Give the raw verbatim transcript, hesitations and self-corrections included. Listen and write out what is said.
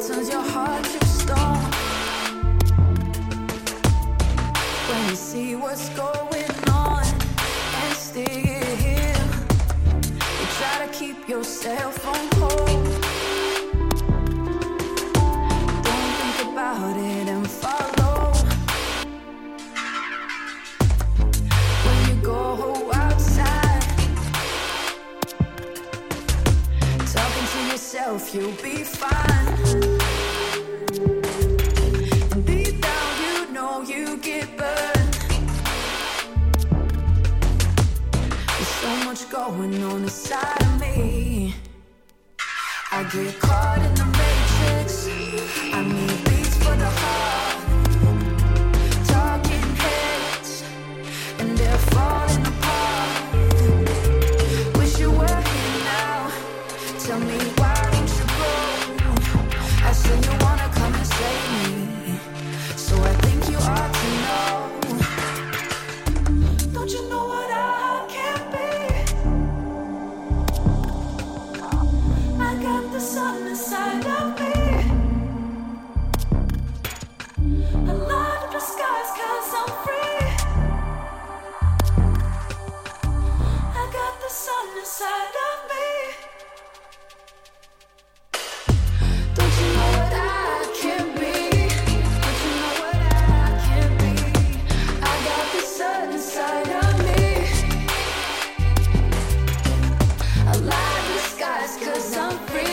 turns your heart to stone. When you see what's going on and stay here, you try to keep yourself on hold. Don't think about it and follow. When you go outside, talking to yourself, you'll be fine. And deep down you know you get burned. There's so much going on inside of me. I get caught in the matrix. I need beats for the heart. Talking heads, and they're falling apart. Wish you were here now. Tell me why don't you go? I say you wanna come and save me, so I think you ought to know. Don't you know what I can be? I got the sun inside of me. I light up the skies 'cause I'm free. I got the sun inside of me. Don't you know what I can be? Don't you know what I can be? I got the sun inside of me. I light up the skies 'cause I'm free.